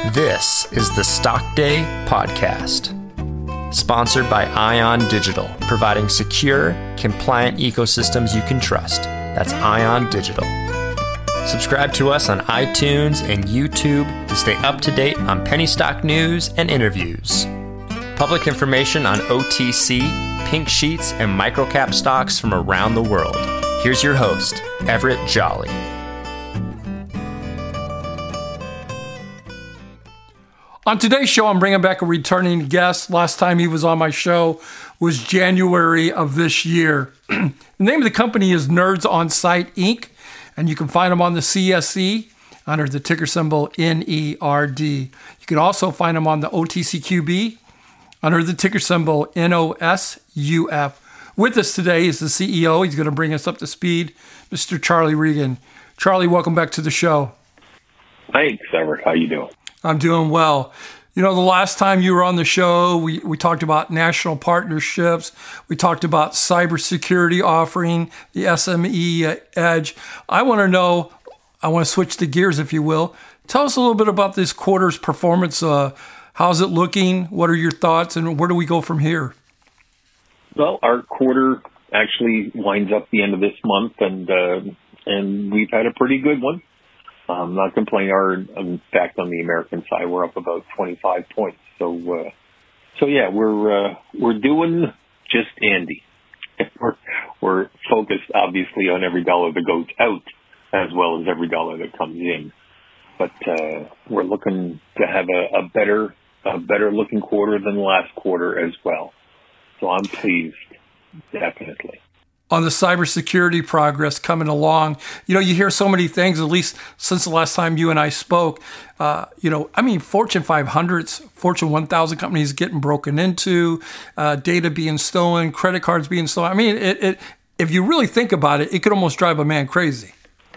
This is the Stock Day Podcast, sponsored by Ion Digital, providing secure, compliant ecosystems you can trust. That's Ion Digital. Subscribe to us on iTunes and YouTube to stay up to date on penny stock news and interviews. Public information on OTC, pink sheets, and microcap stocks from around the world. Here's your host, Everett Jolly. On today's show, I'm bringing back a returning guest. Last time he was on my show was January of this year. The name of the company is Nerds On Site, Inc., and you can find them on the CSE under the ticker symbol NERD. You can also find them on the OTCQB under the ticker symbol NOSUF. With us today is the CEO. He's going to bring us up to speed, Mr. Charlie Regan. Charlie, welcome back to the show. Thanks, Everett. How you doing? I'm doing well. You know, the last time you were on the show, we talked about national partnerships. We talked about cybersecurity offering, the SME Edge. I want to switch the gears, if you will. Tell us a little bit about this quarter's performance. How's it looking? What are your thoughts? And where do we go from here? Well, our quarter actually winds up the end of this month, and we've had a pretty good one. Not complaining. In fact, on the American side, we're up about 25 points. So yeah, we're doing just dandy. We're focused, obviously, on every dollar that goes out as well as every dollar that comes in. But we're looking to have a better looking quarter than last quarter as well. So I'm pleased, definitely. On the cybersecurity progress coming along, you know, you hear so many things, at least since the last time you and I spoke. Fortune 500s, Fortune 1000 companies getting broken into, data being stolen, credit cards being stolen. I mean, if you really think about it, it could almost drive a man crazy.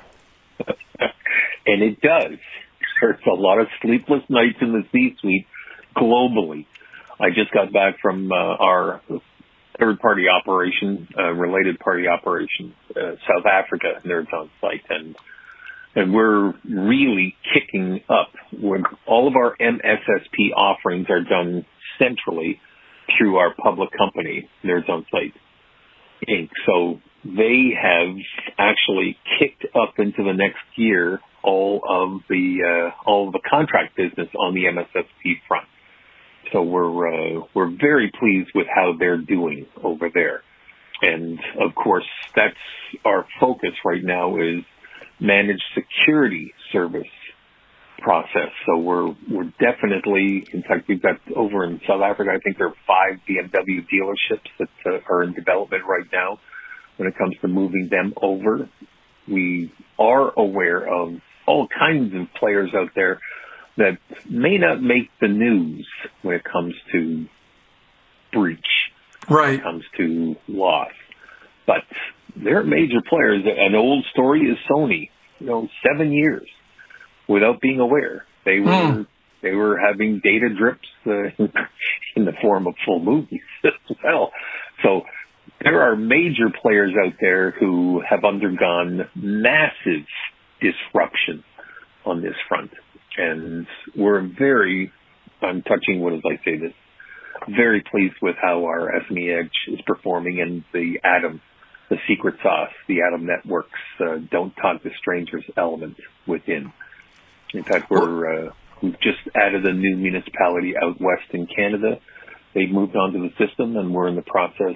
And it does. There's a lot of sleepless nights in the C-suite globally. I just got back from our third-party operation, related party operation, South Africa, Nerds On Site, and we're really kicking up. When all of our MSSP offerings are done centrally through our public company, Nerds On Site, Inc. So they have actually kicked up into the next year all of the contract business on the MSSP front. So we're very pleased with how they're doing over there. And of course, that's our focus right now is managed security service process. So we're definitely, in fact, we've got over in South Africa, I think there are 5 BMW dealerships that are in development right now when it comes to moving them over. We are aware of all kinds of players out there that may not make the news when it comes to breach, right? When it comes to loss. But they're major players. An old story is Sony. 7 years without being aware. They were having data drips in the form of full movies as well. So there are major players out there who have undergone massive disruption on this front. And we're I'm touching wood as I say this, very pleased with how our SME Edge is performing and the Atom, the secret sauce, the Atom Networks, don't talk to strangers element within. In fact, we've just added a new municipality out west in Canada. They've moved on to the system and we're in the process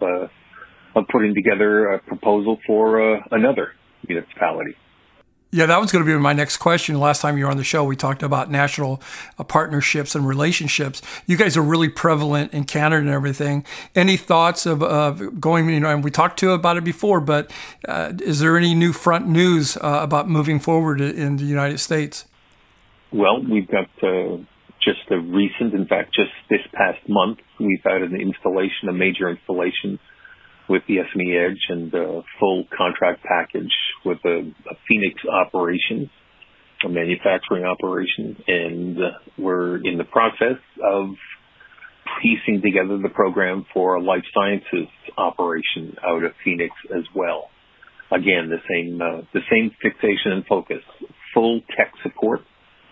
of putting together a proposal for another municipality. Yeah, that was going to be my next question. Last time you were on the show, we talked about national partnerships and relationships. You guys are really prevalent in Canada and everything. Any thoughts of going, and we talked to you about it before, but is there any new front news about moving forward in the United States? Well, we've got just just this past month, we've had a major installation with the SME Edge and a full contract package with a Phoenix operation, a manufacturing operation, and we're in the process of piecing together the program for a life sciences operation out of Phoenix as well. Again, the same fixation and focus, full tech support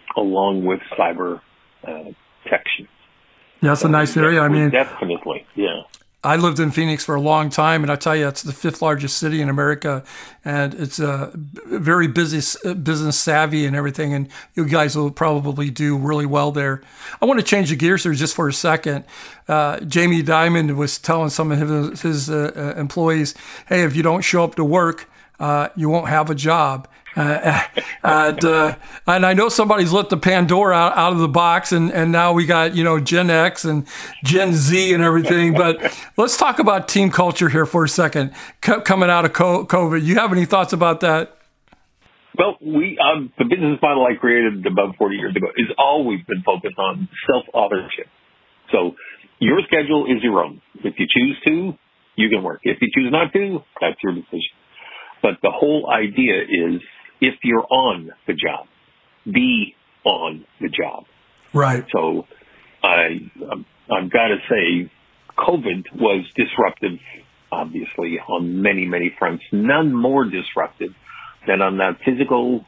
along with cyber protection. Yeah, it's a nice area. I mean, definitely, yeah. I lived in Phoenix for a long time, and I tell you, it's the 5th largest city in America, and it's very business savvy and everything, and you guys will probably do really well there. I want to change the gears here just for a second. Jamie Dimon was telling some of his employees, hey, if you don't show up to work, you won't have a job. And I know somebody's let the Pandora out of the box, and now we got, Gen X and Gen Z and everything. But let's talk about team culture here for a second. Coming out of COVID, you have any thoughts about that? Well, the business model I created about 40 years ago has always been focused on self-authorship. So your schedule is your own. If you choose to, you can work. If you choose not to, that's your decision. But the whole idea is, if you're on the job, be on the job. Right. So I've got to say, COVID was disruptive, obviously, on many, many fronts. None more disruptive than on that physical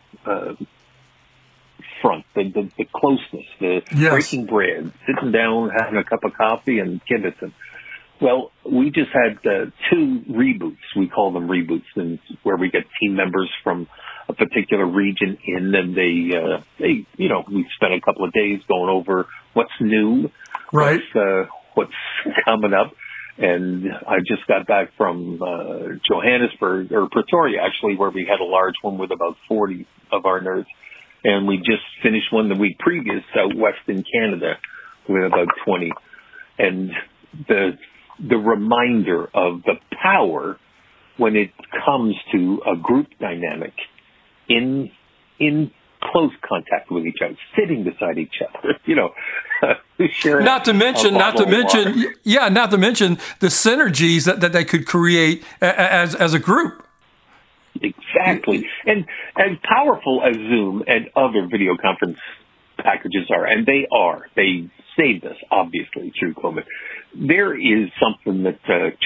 front, the closeness, the breaking bread, sitting down, having a cup of coffee and kibitzing. Well, we just had 2 reboots. We call them reboots, and where we get team members from a particular region in, and they we spent a couple of days going over what's new, right? What's coming up. And I just got back from Johannesburg, or Pretoria, actually, where we had a large one with about 40 of our nerds. And we just finished one the week previous out west in Canada with about 20. And the reminder of the power when it comes to a group dynamic in close contact with each other, sitting beside each other, sharing. Not to mention the synergies that they could create as a group. Exactly. And as powerful as Zoom and other video conference packages are, and they saved us, obviously, through COVID, there is something that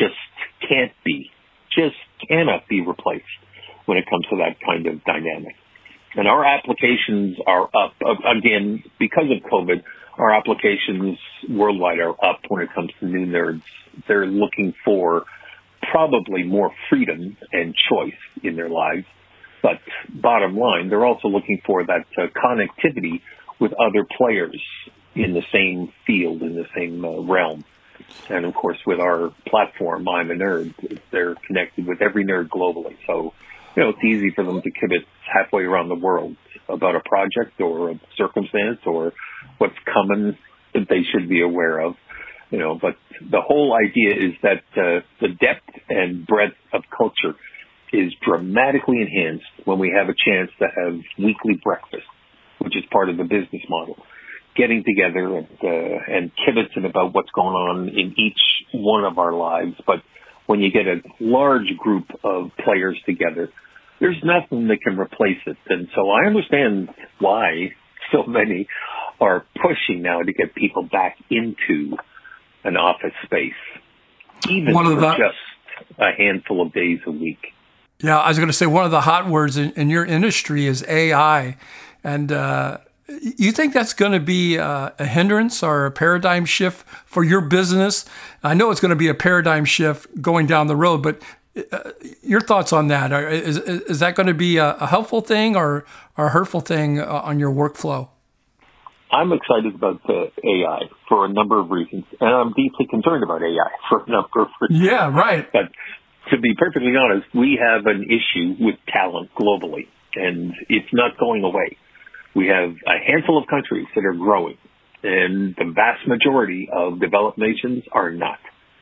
cannot be replaced when it comes to that kind of dynamic. And our applications are up. Again, because of COVID, our applications worldwide are up when it comes to new nerds. They're looking for probably more freedom and choice in their lives. But bottom line, they're also looking for that connectivity with other players in the same field, in the same realm. And, of course, with our platform, I'm a Nerd, they're connected with every nerd globally. So, it's easy for them to kibitz halfway around the world about a project or a circumstance or what's coming that they should be aware of. But the whole idea is that the depth and breadth of culture is dramatically enhanced when we have a chance to have weekly breakfast, which is part of the business model. Getting together and kibitzing about what's going on in each one of our lives. But when you get a large group of players together, there's nothing that can replace it. And so I understand why so many are pushing now to get people back into an office space, even for just a handful of days a week. Yeah, I was going to say one of the hot words in your industry is AI. And you think that's going to be a hindrance or a paradigm shift for your business? I know it's going to be a paradigm shift going down the road, but your thoughts on that? Is that going to be a helpful thing or a hurtful thing on your workflow? I'm excited about AI for a number of reasons, and I'm deeply concerned about AI for a number of reasons. Yeah, right. But to be perfectly honest, we have an issue with talent globally, and it's not going away. We have a handful of countries that are growing, and the vast majority of developed nations are not.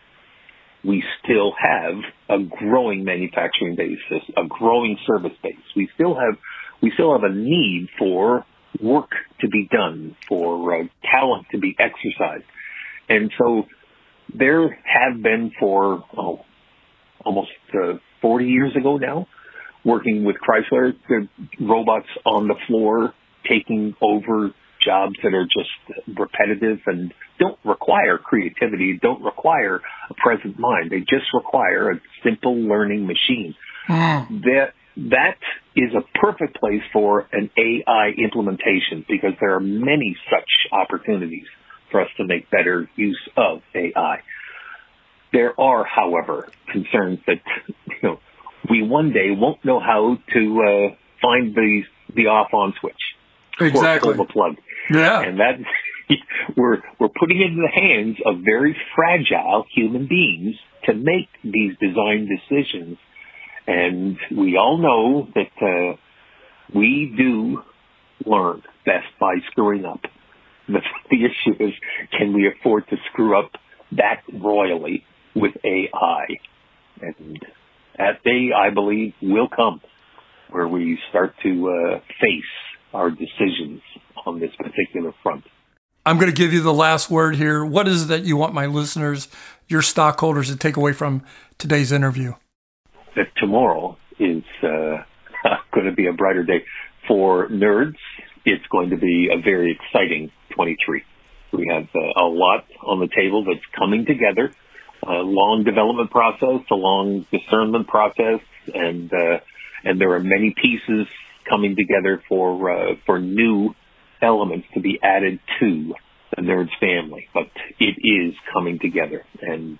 We still have a growing manufacturing base, a growing service base. We still have a need for work to be done, for talent to be exercised. And so there have been for almost 40 years ago now, working with Chrysler, the robots on the floor taking over jobs that are just repetitive and don't require creativity, don't require a present mind. They just require a simple learning machine. That is a perfect place for an AI implementation because there are many such opportunities for us to make better use of AI. There are, however, concerns that we one day won't know how to find the off-on switch. Exactly. Or pull the plug. Yeah. And that we're putting it in the hands of very fragile human beings to make these design decisions. And we all know that we do learn best by screwing up. The issue is, can we afford to screw up that royally with AI? And that day, I believe, will come where we start to face our decisions on this particular front. I'm going to give you the last word here. What is it that you want my listeners, your stockholders, to take away from today's interview? That tomorrow is going to be a brighter day. For nerds, it's going to be a very exciting 23. We have a lot on the table that's coming together, a long development process, a long discernment process, and there are many pieces coming together for new elements to be added to the Nerds family. But it is coming together, and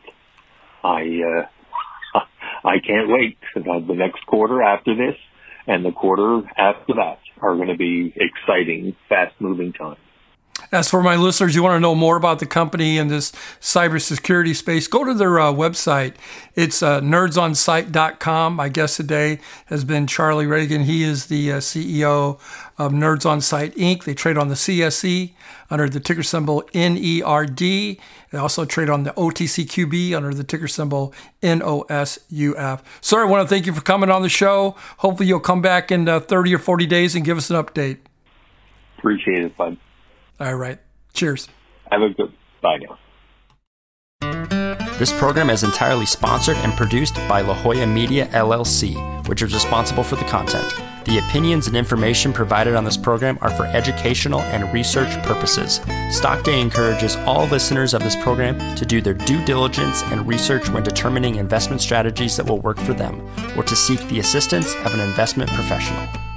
I can't wait. The next quarter after this and the quarter after that are going to be exciting, fast-moving times. As for my listeners, you want to know more about the company and this cybersecurity space, go to their website. It's nerdsonsite.com. My guest today has been Charlie Reagan. He is the CEO of Nerds on Site, Inc. They trade on the CSE under the ticker symbol NERD. They also trade on the OTCQB under the ticker symbol NOSUF. Sir, I want to thank you for coming on the show. Hopefully you'll come back in 30 or 40 days and give us an update. Appreciate it, bud. All right. Cheers. Have a good bye now. This program is entirely sponsored and produced by La Jolla Media, LLC, which is responsible for the content. The opinions and information provided on this program are for educational and research purposes. Stock Day encourages all listeners of this program to do their due diligence and research when determining investment strategies that will work for them, or to seek the assistance of an investment professional.